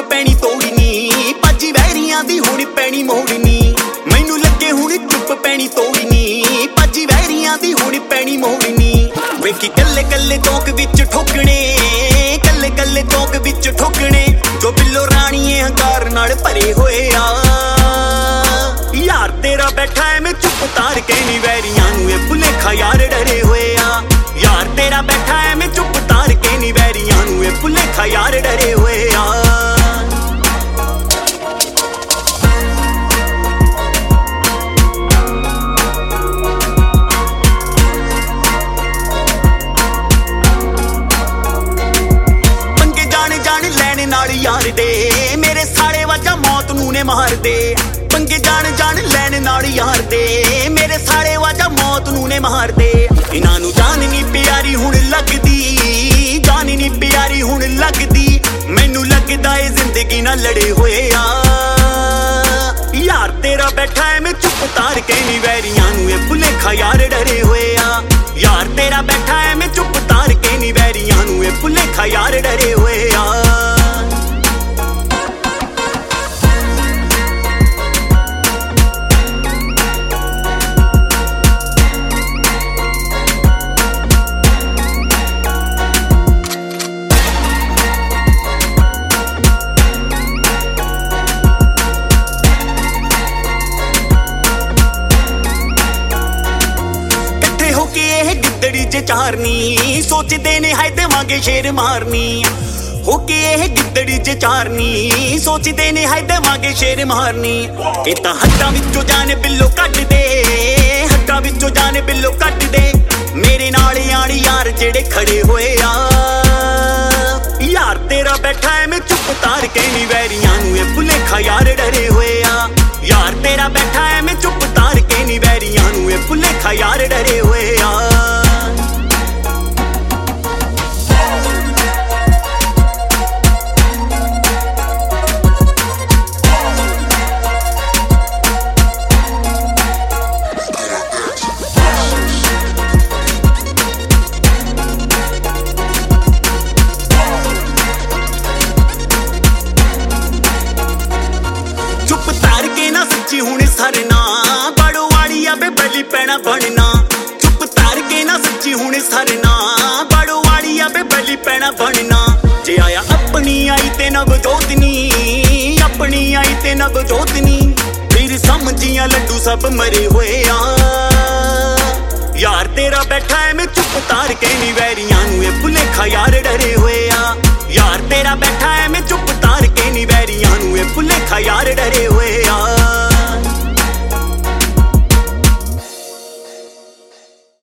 पैनी तोड़नी, भज्जी वैरियां दी हुण पैनी मोड़नी। मैनू लगे हुण चुप पैनी तोड़नी, भज्जी वैरियां दी हुण पैनी मोड़नी। वेखी कल्ले कल्ले तोक विच ठोकने, कल्ले कल्ले तोक विच ठोकने, जो बिल्लो राणीए हंकार नाल भरे होए आ। यार तेरा बैठा है मैं चुप तार के नी वैरियां नू ए भुलेखा यार डरे होए आ। यार तेरा बैठा है मैं चुप तार के नी वैरियां नू ए भुलेखा यार डरे होए आ। पंगे जान जान लैने नाल यार दे, मेरे साले वाजा मौत नू ने मार दे। पंगे जान जान लैन नाल यार दे, मेरे साले वाजा मौत नू ने मार दे। इन्हां नू जान नी प्यारी हुण लगदी, जान नी प्यारी हुण लगदी। मैनू लगदा ए जिंदगी ना लड़े होए आ। यार तेरा बैठा है मैं चुप तार के नी वैरियां नू ए भुलेखा यार डरे होए आ। यार तेरा बैठा है मैं चुप तार के नी वैरियां नू ए भुलेखा यार डरे होए आ। गिद्दड़ी जे चारनी सोचदे ने हाय देवांगे शेर मारनी। होके ये गिद्दड़ी जे चारनी सोचदे ने हाय देवांगे शेर मारनी। ये तां हड्डां विचों जाने बिल्लो कट दे, हड्डां विचों जाने बिल्लो कट दे। मेरे नाल यार यार जेड़े खड़े होए आ। यार तेरा बैठा है मैं चुप तार के नी वैरियां नू ए भुलेखा यार डरे होए आ। यार तेरा बैठा है मैं चुप तार के नी वैरियां नू ए भुलेखा यार डरे होए आ। हुण सरना बड़ो वाली आ बे बली पैना बनना। चुप तार के ना सच्ची हुण सरना बड़ो वाली आ बे बली पैना बनना। जे आया अपनी आई ते नव जोतनी, अपनी आई ते नव जोतनी। फिर समझिया लड्डू सब मरे होए आ। यार तेरा बैठा है मैं चुप तार के नी वैरियां नू ए भुलेखा यार डरे होए आ। यार तेरा बैठा है मैं चुप तार के नी वैरियां नू ए भुलेखा यार डरे